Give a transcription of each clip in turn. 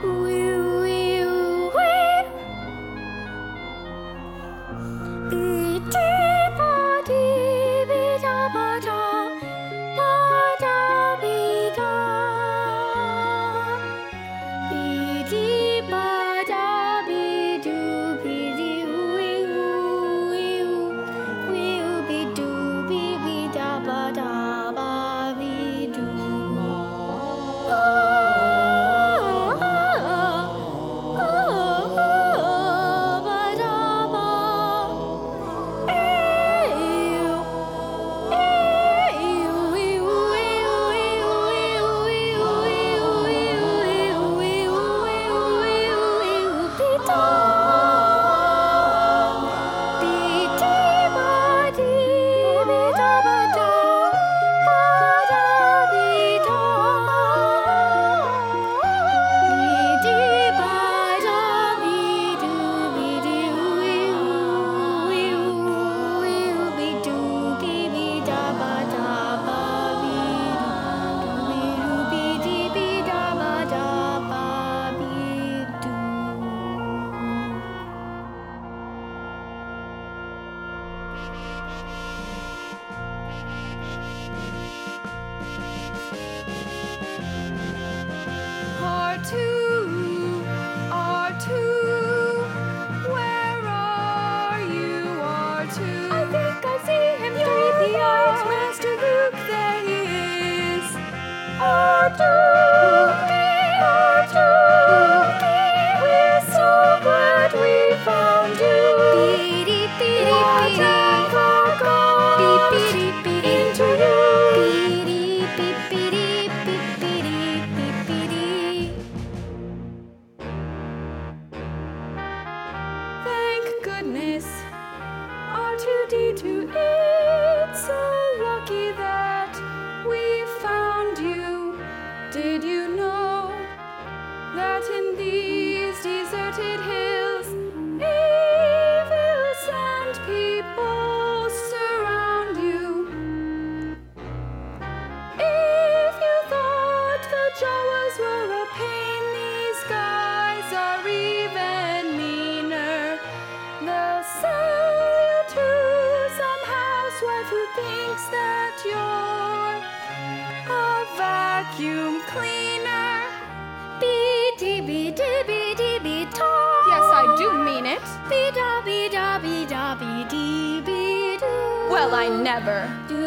Well, I never.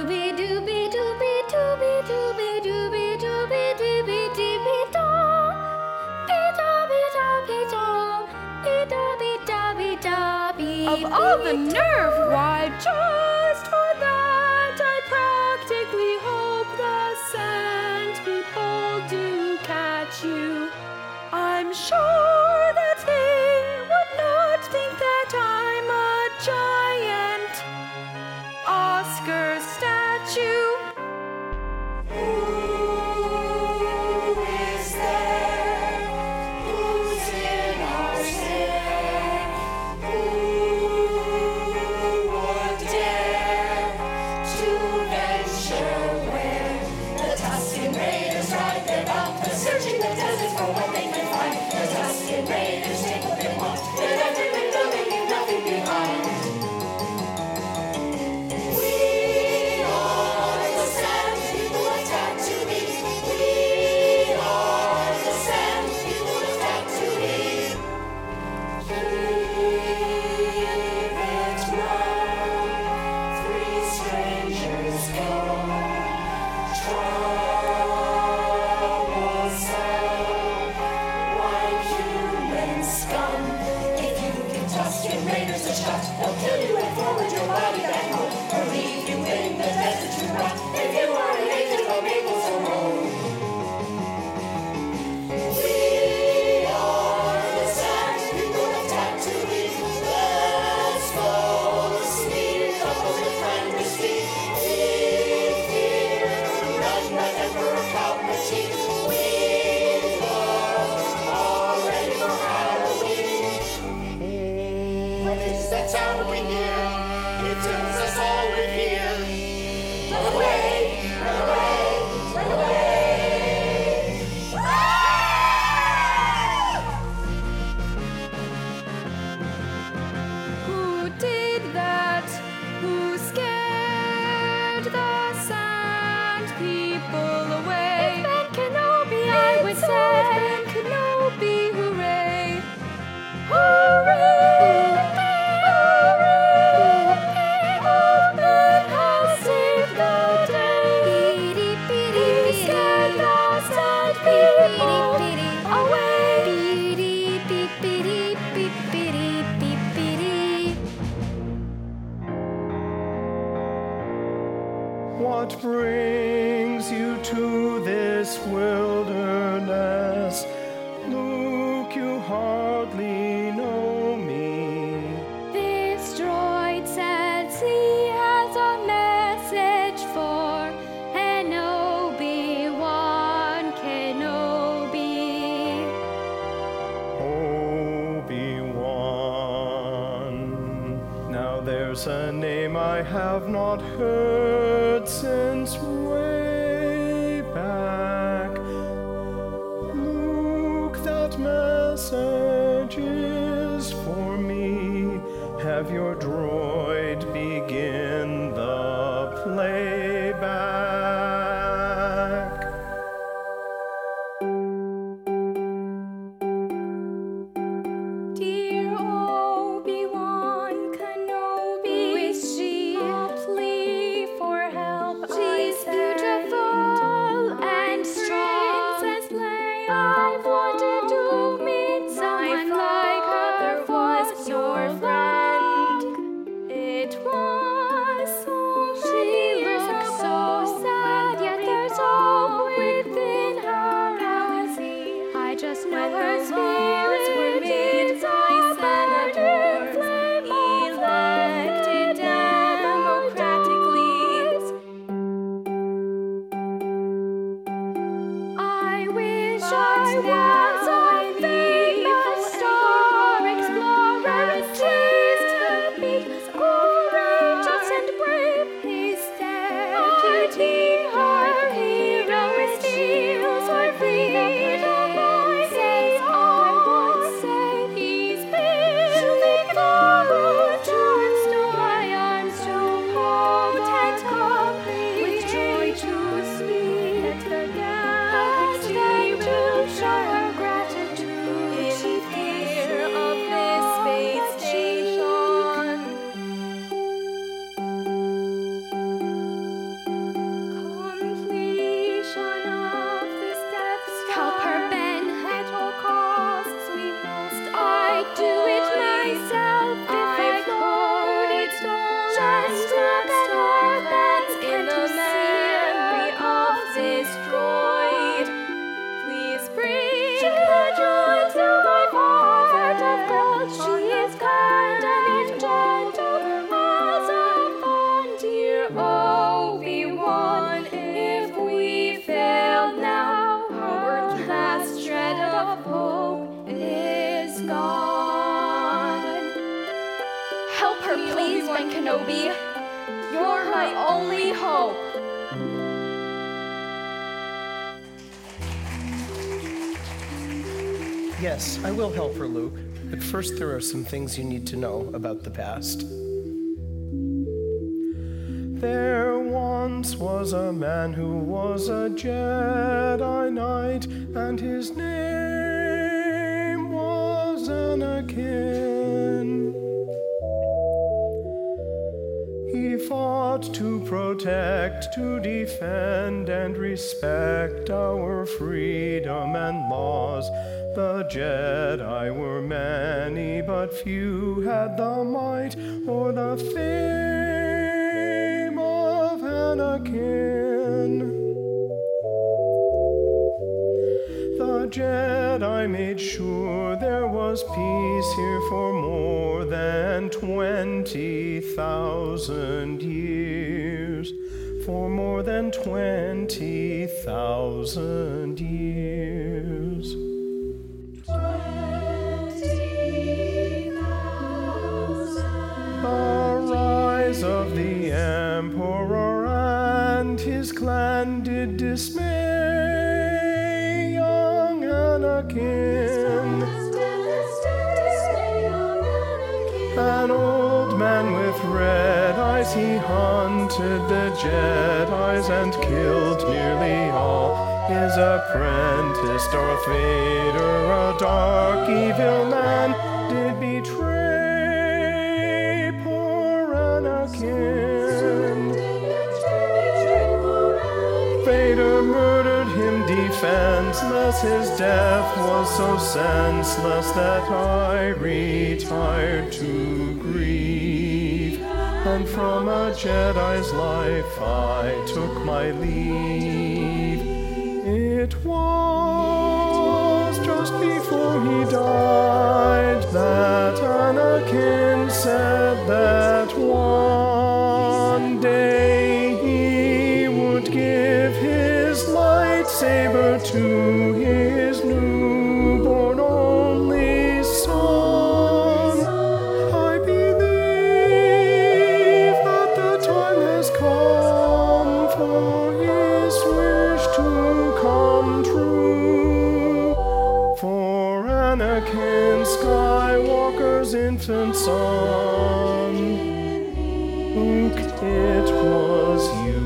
Of all the nerve, why just for that I practically hope the sand people do catch you. I'm sure that they would not think that I'm a giant Oscar statue. Searching the desert for what they can find. The Tusken Raiders take what they want, and everywhere go they leave nothing behind. We are the sand people of Tatooine. We are the sand people of Tatooine. Keep it known, three strangers go. Raiders are shot. They'll kill you and forward your body back home, or leave you in the desert to rot. If you are an agent of Maples or Rome. We are the sand people of Tatooine. Let's go sneak up on the primary street. We fear none but Emperor Palpatine. We are all ready for Halloween. That sound we hear What brings you to this wilderness? Luke, you hardly know me. This droid says he has a message for an Obi-Wan Kenobi. Obi-Wan. Now there's a name I have not heard since way back. Luke, that message is for me. Have your droid begin the playback. Dear Obi-Wan Kenobi, is she a plea for help? She's beautiful and strong. Princess Leia, I wanted to meet someone like her. Was your friend? It was so many years ago. So sad, yet there's hope within her eyes. I just know her spirits were made by burning flame elected democratically. I wish I was a famous star explorer, chased the beat, courageous and brave. He's deputy, her hero, steals her feet. I would say he's beautiful, turns to my arms to hold and come with joy to speak the galaxy to show her gratitude in fear of this space station. Completion of this death star. Help her bend at all costs. We must. I'd do it myself if I could. It's just look at her bends in the memory of this droid. Please bring the joy to my heart of gold. She is kind and gentle as a fawn, dear Obi-Wan. If we fail now, our last shred of hope is gone. Help her, please, Ben Kenobi. You're my only hope. Yes, I will help her, Luke. But first, there are some things you need to know about the past. There once was a man who was a Jedi Knight, and his name was Anakin. He fought to protect, to defend, and respect our freedom and laws. The Jedi were many, but few had the might or the fame of Anakin. The Jedi made sure there was peace here for more than 20,000 years. For more than 20,000 years. The rise of the Emperor and his clan did dismay young Anakin. An old man with red eyes, he hunted the Jedis and killed nearly all. His apprentice Darth Vader, a dark evil man, did betray poor Anakin. Vader murdered him defenseless, his death was so senseless that I retired to grieve. and from a Jedi's life I took my leave. It was just before he died that Anakin said that one day he would give his lightsaber to his newborn only son. I believe that the time has come for his wish to come true. For Anakin Skywalker's infant son, Luke, it was you.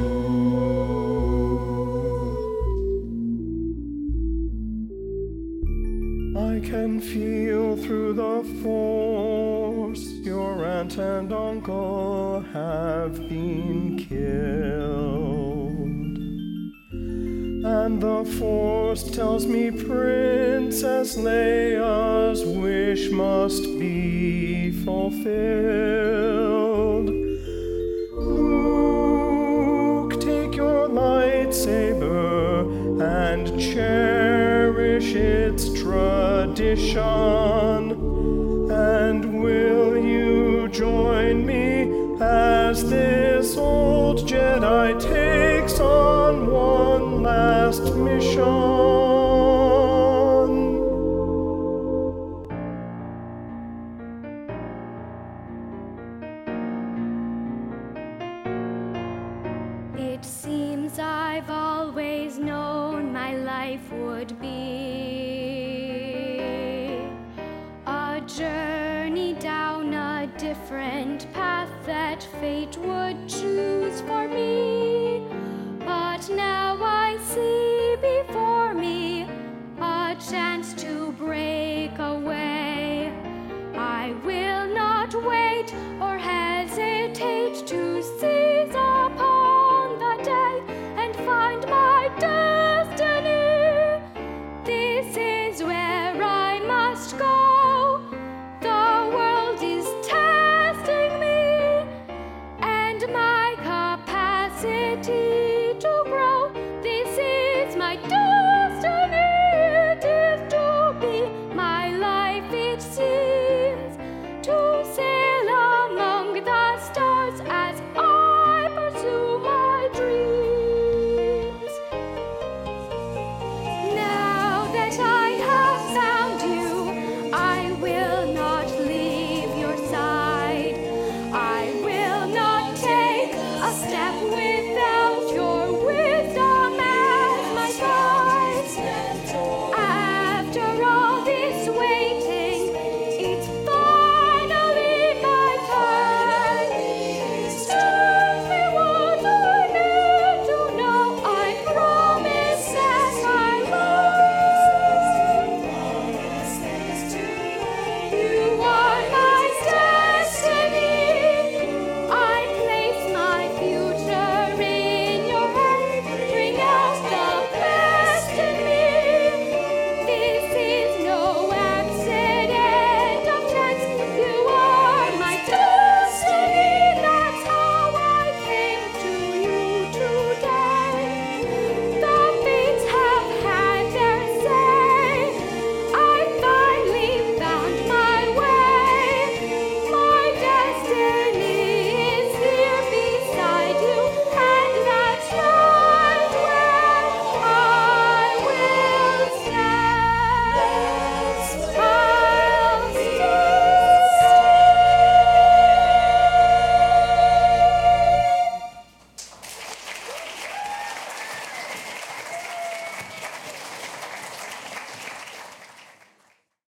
I can feel through the Force your aunt and uncle have been killed, and the Force tells me Princess Leia's wish must be fulfilled. Luke, take your lightsaber and cherish its tradition. And will you join me as this old Jedi takes on one last mission? It seems I've always known my life would be a journey down a different path that fate would choose for me. But now